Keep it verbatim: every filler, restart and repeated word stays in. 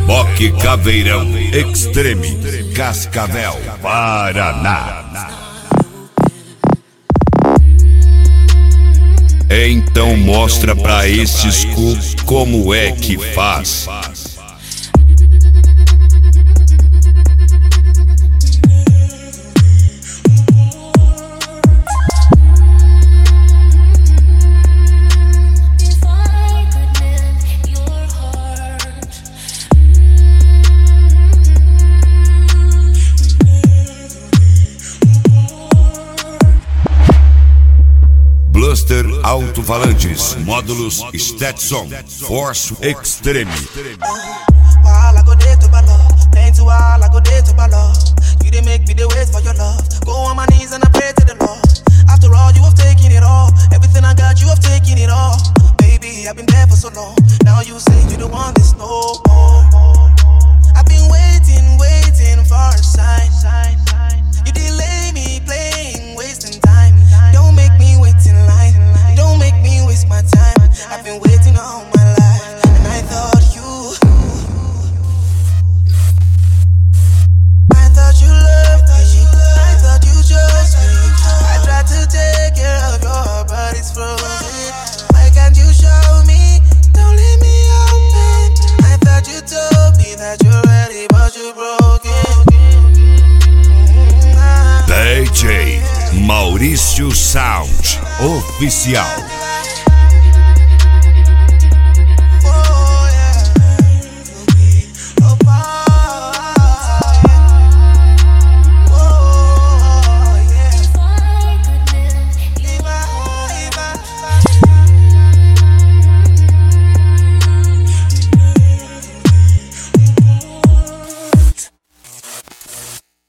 Moque Caveirão Extreme, Cascavel, Paraná. Então mostra pra esses cu como é que faz. Bluster Alto-Falantes, módulos Stetson, Force Extreme. While I go there to my love, playing to while I go there to my love. You didn't make me the wait for your love. Go on my knees and I pray to the Lord. After all, you have taken it all. Everything I got, you have taken it all. Baby, I've been there for so long. Now you say you don't want this no more. I've been waiting, waiting for a sign. You delay me playing, wasting time. Don't make me wait in line. Don't make me waste my time. I've been waiting all my life, and I thought you, I thought you loved me. I thought you chose me. I tried to take care of your heart, but it's frozen. Why can't you show me? Don't leave me open. I thought you told me that you're ready, but you're broken. D J Maurício Sound Oficial.